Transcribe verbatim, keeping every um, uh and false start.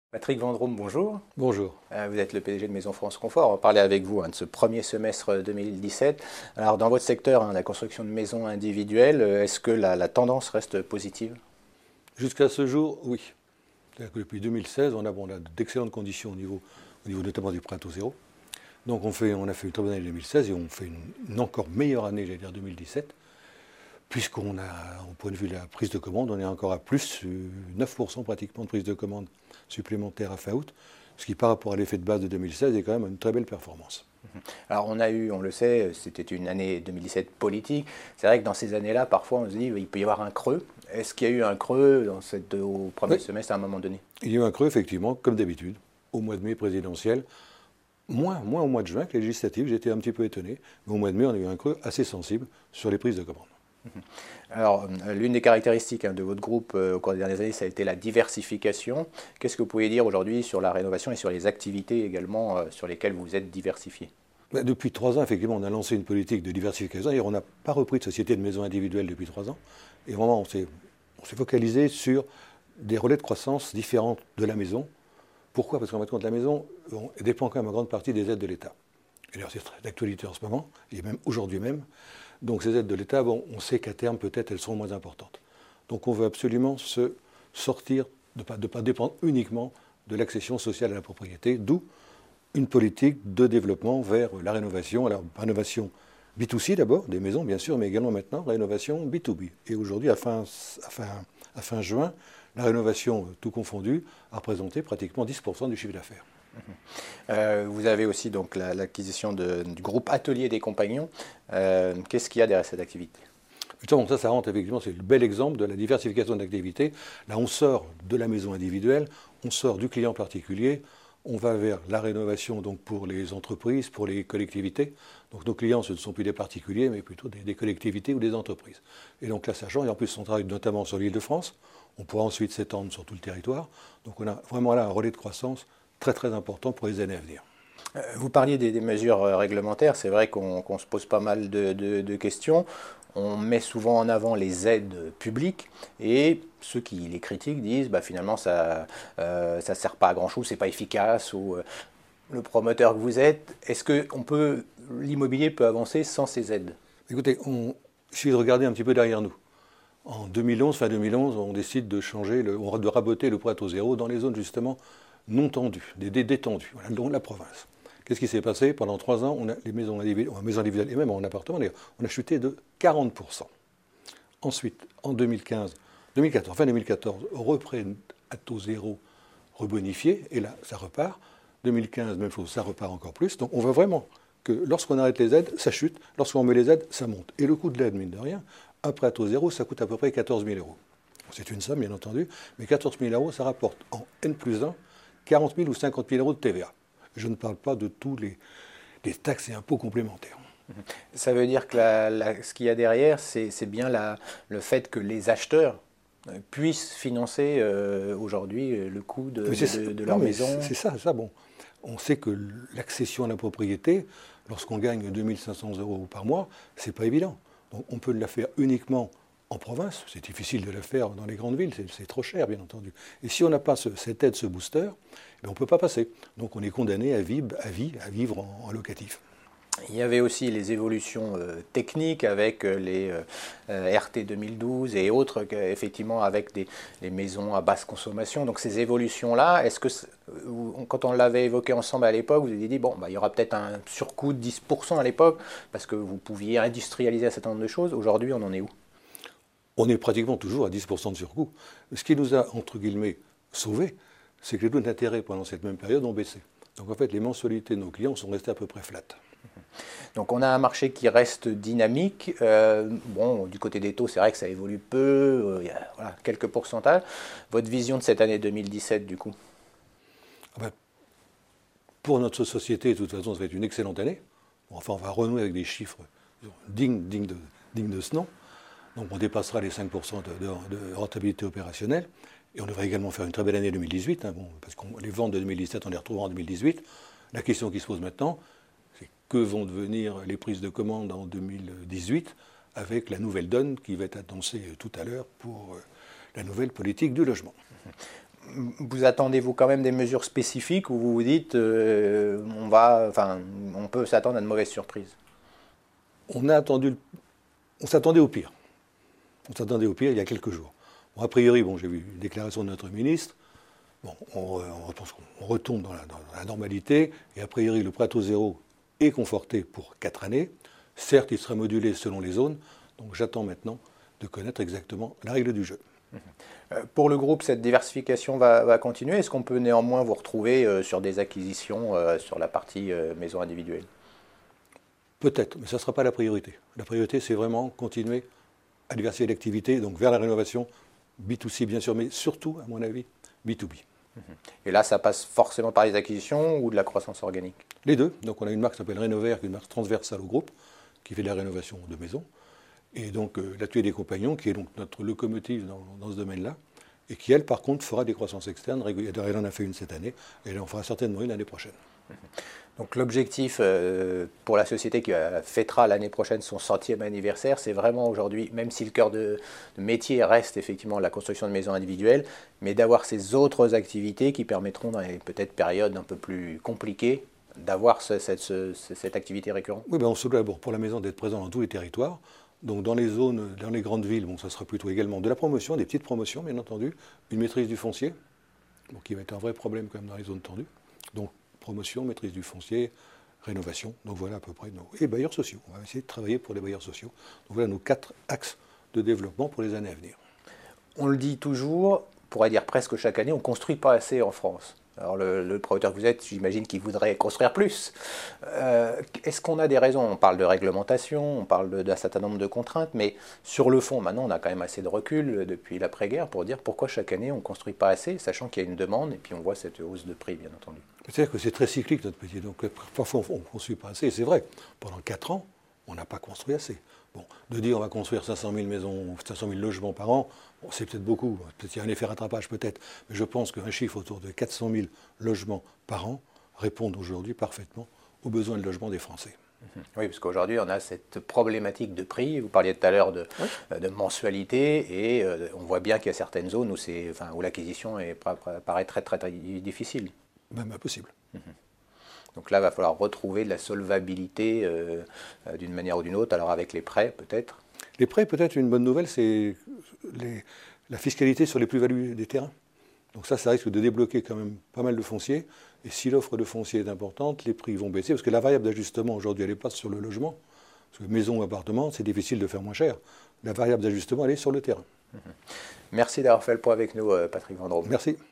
Patrick Vendôme, bonjour. Bonjour. Euh, vous êtes le P D G de Maison France Confort. On va parler avec vous hein, de ce premier semestre deux mille dix-sept. Alors, dans votre secteur, hein, la construction de maisons individuelles, euh, est-ce que la, la tendance reste positive? Jusqu'à ce jour, oui. C'est-à-dire que depuis deux mille seize, on a, bon, on a d'excellentes conditions au niveau, au niveau notamment du prêt à taux zéro. Donc on, fait, on a fait une très bonne année deux mille seize et on fait une, une encore meilleure année, j'allais dire deux mille dix-sept, puisqu'on a, au point de vue de la prise de commande, on est encore à plus, euh, neuf pour cent pratiquement de prise de commande supplémentaire à fin août, ce qui par rapport à l'effet de base de deux mille seize est quand même une très belle performance. Alors on a eu, on le sait, c'était une année deux mille dix-sept politique. C'est vrai que dans ces années-là, parfois on se dit il peut y avoir un creux. Est-ce qu'il y a eu un creux dans cette, au premier oui. semestre à un moment donné? Il y a eu un creux effectivement, comme d'habitude, au mois de mai présidentiel. Moins, moins au mois de juin que les législatives, j'étais un petit peu étonné. Mais au mois de mai, on a eu un creux assez sensible sur les prises de commande. Alors, l'une des caractéristiques hein, de votre groupe euh, au cours des dernières années, ça a été la diversification. Qu'est-ce que vous pouvez dire aujourd'hui sur la rénovation et sur les activités également euh, sur lesquelles vous êtes diversifié? Ben, depuis trois ans, effectivement, on a lancé une politique de diversification. Et on n'a pas repris de société de maisons individuelles depuis trois ans. Et vraiment, on s'est, on s'est focalisé sur des relais de croissance différents de la maison. Pourquoi? Parce qu'en fin de compte, la maison on dépend quand même en grande partie des aides de l'État. Et d'ailleurs, c'est d'actualité en ce moment, et même aujourd'hui même. Donc ces aides de l'État, bon, on sait qu'à terme, peut-être, elles seront moins importantes. Donc on veut absolument se sortir, de ne pas, de pas dépendre uniquement de l'accession sociale à la propriété, d'où une politique de développement vers la rénovation. Alors, rénovation B deux C d'abord, des maisons bien sûr, mais également maintenant rénovation B deux B. Et aujourd'hui, à fin, à, fin, à fin juin, la rénovation, tout confondu, a représenté pratiquement dix pour cent du chiffre d'affaires. Euh, vous avez aussi donc la, l'acquisition de, du groupe Atelier des Compagnons. Euh, qu'est-ce qu'il y a derrière cette activité? Justement, ça, ça rentre effectivement, c'est le bel exemple de la diversification d'activités. Là, on sort de la maison individuelle, on sort du client particulier, on va vers la rénovation donc pour les entreprises, pour les collectivités. Donc nos clients, ce ne sont plus des particuliers, mais plutôt des, des collectivités ou des entreprises. Et donc là, ça change. Et en plus, on travaille notamment sur l'Île-de-France. On pourra ensuite s'étendre sur tout le territoire. Donc on a vraiment là un relais de croissance très très important pour les années à venir. Vous parliez des, des mesures réglementaires, c'est vrai qu'on, qu'on se pose pas mal de, de, de questions. On met souvent en avant les aides publiques et ceux qui les critiquent disent bah, finalement ça ne euh, sert pas à grand chose, c'est pas efficace. Ou euh, le promoteur que vous êtes, est-ce que on peut, l'immobilier peut avancer sans ces aides? Écoutez, on, il suffit de regarder un petit peu derrière nous. En deux mille onze, fin deux mille onze, on décide de changer, le, de raboter le prêt à taux zéro dans les zones justement non tendues, des, des détendues, voilà, dont la province. Qu'est-ce qui s'est passé? Pendant trois ans, on a, les maisons individuelles, maisons individuelles et même en appartement, on a chuté de quarante pour cent. Ensuite, en deux mille quinze, deux mille quatorze, fin deux mille quatorze, reprennent à taux zéro rebonifié, et là, ça repart. deux mille quinze, même chose, ça repart encore plus. Donc on voit vraiment que lorsqu'on arrête les aides, ça chute. Lorsqu'on met les aides, ça monte. Et le coût de l'aide, mine de rien, un prêt à taux zéro, ça coûte à peu près quatorze mille euros. C'est une somme, bien entendu, mais quatorze mille euros, ça rapporte en N plus un, quarante mille ou cinquante mille euros de T V A. Je ne parle pas de tous les, les taxes et impôts complémentaires. Ça veut dire que la, la, ce qu'il y a derrière, c'est, c'est bien la, le fait que les acheteurs puissent financer euh, aujourd'hui le coût de, de, de, de leur non, maison. C'est ça, ça, bon. On sait que l'accession à la propriété, lorsqu'on gagne deux mille cinq cents euros par mois, c'est pas évident. Donc on peut la faire uniquement en province, c'est difficile de le faire dans les grandes villes, c'est, c'est trop cher bien entendu. Et si on n'a pas ce, cette aide, ce booster, eh on ne peut pas passer. Donc on est condamné à vivre, à vivre, à vivre en, en locatif. Il y avait aussi les évolutions euh, techniques avec euh, les euh, R T deux mille douze et autres, effectivement avec des, les maisons à basse consommation. Donc ces évolutions-là, est-ce que quand on l'avait évoqué ensemble à l'époque, vous avez dit bon, bah, il y aura peut-être un surcoût de dix pour cent à l'époque parce que vous pouviez industrialiser un certain nombre de choses. Aujourd'hui, on en est où? On est pratiquement toujours à dix pour cent de surcoût. Ce qui nous a, entre guillemets, sauvés, c'est que les taux d'intérêt pendant cette même période ont baissé. Donc en fait, les mensualités de nos clients sont restées à peu près flat. Donc on a un marché qui reste dynamique. Euh, bon, du côté des taux, c'est vrai que ça évolue peu, euh, il y a voilà, quelques pourcentages. Votre vision de cette année deux mille dix-sept, du coup? Enfin, pour notre société, de toute façon, ça va être une excellente année. Bon, enfin, on va renouer avec des chiffres dignes, dignes, de, dignes de ce nom. Donc on dépassera les cinq pour cent de, de, de rentabilité opérationnelle. Et on devrait également faire une très belle année deux mille dix-huit, hein, bon, parce que les ventes de deux mille dix-sept, on les retrouvera en deux mille dix-huit. La question qui se pose maintenant, c'est que vont devenir les prises de commande en deux mille dix-huit avec la nouvelle donne qui va être annoncée tout à l'heure pour la nouvelle politique du logement. Vous attendez-vous quand même des mesures spécifiques ou vous vous dites euh, on va, enfin, on peut s'attendre à de mauvaises surprises? On a attendu, on s'attendait au pire. On s'attendait au pire il y a quelques jours. Bon, a priori, bon, j'ai vu une déclaration de notre ministre. Bon, on, on, on retombe dans la, dans la normalité et a priori le prêt à taux zéro est conforté pour quatre années. Certes, il sera modulé selon les zones. Donc j'attends maintenant de connaître exactement la règle du jeu. Pour le groupe, cette diversification va, va continuer. Est-ce qu'on peut néanmoins vous retrouver euh, sur des acquisitions euh, sur la partie euh, maison individuelle? Peut-être, mais ça ne sera pas la priorité. La priorité, c'est vraiment continuer à diversifier l'activité, donc vers la rénovation, B deux C bien sûr, mais surtout, à mon avis, B deux B. Et là, ça passe forcément par les acquisitions ou de la croissance organique? Les deux. Donc on a une marque qui s'appelle Rénover, qui est une marque transversale au groupe, qui fait de la rénovation de maison. Et donc euh, l'Atelier des Compagnons, qui est donc notre locomotive dans, dans ce domaine-là, et qui, elle, par contre, fera des croissances externes. Elle en a fait une cette année, et elle en fera certainement une l'année prochaine. Donc l'objectif euh, pour la société qui euh, fêtera l'année prochaine son centième anniversaire, c'est vraiment aujourd'hui, même si le cœur de, de métier reste effectivement la construction de maisons individuelles, mais d'avoir ces autres activités qui permettront dans les peut-être périodes un peu plus compliquées d'avoir ce, cette, ce, cette activité récurrente. Oui, ben on se doit d'abord pour la maison d'être présent dans tous les territoires. Donc dans les zones, dans les grandes villes, bon, ça sera plutôt également de la promotion, des petites promotions bien entendu, une maîtrise du foncier, bon, qui va être un vrai problème quand même dans les zones tendues. Donc promotion, maîtrise du foncier, rénovation, donc voilà à peu près nos... Et bailleurs sociaux, on va essayer de travailler pour les bailleurs sociaux. Donc voilà nos quatre axes de développement pour les années à venir. On le dit toujours, on pourrait dire presque chaque année, on ne construit pas assez en France. Alors le, le promoteur que vous êtes, j'imagine qu'il voudrait construire plus. Euh, Est-ce qu'on a des raisons? On parle de réglementation, on parle d'un certain nombre de contraintes, mais sur le fond, maintenant on a quand même assez de recul depuis l'après-guerre pour dire pourquoi chaque année on ne construit pas assez, sachant qu'il y a une demande et puis on voit cette hausse de prix, bien entendu. C'est-à-dire que c'est très cyclique notre métier, donc parfois on ne construit pas assez, et c'est vrai, pendant quatre ans, on n'a pas construit assez. Bon, de dire on va construire cinq cent mille maisons, cinq cent mille logements par an, bon, c'est peut-être beaucoup, peut-être il y a un effet rattrapage peut-être, mais je pense qu'un chiffre autour de quatre cent mille logements par an répond aujourd'hui parfaitement aux besoins de logement des Français. Oui, parce qu'aujourd'hui, on a cette problématique de prix. Vous parliez tout à l'heure de, oui. de mensualité, et euh, on voit bien qu'il y a certaines zones où, enfin, où l'acquisition paraît très, très, très difficile. Même impossible. Mmh. Donc là, il va falloir retrouver de la solvabilité euh, d'une manière ou d'une autre, alors avec les prêts peut-être. Les prêts, peut-être une bonne nouvelle, c'est la fiscalité sur les plus-values des terrains. Donc ça, ça risque de débloquer quand même pas mal de foncier. Et si l'offre de foncier est importante, les prix vont baisser. Parce que la variable d'ajustement, aujourd'hui, elle n'est pas sur le logement. Parce que maison ou appartement, c'est difficile de faire moins cher. La variable d'ajustement, elle est sur le terrain. Mmh. Merci d'avoir fait le point avec nous, Patrick Vendôme. Merci.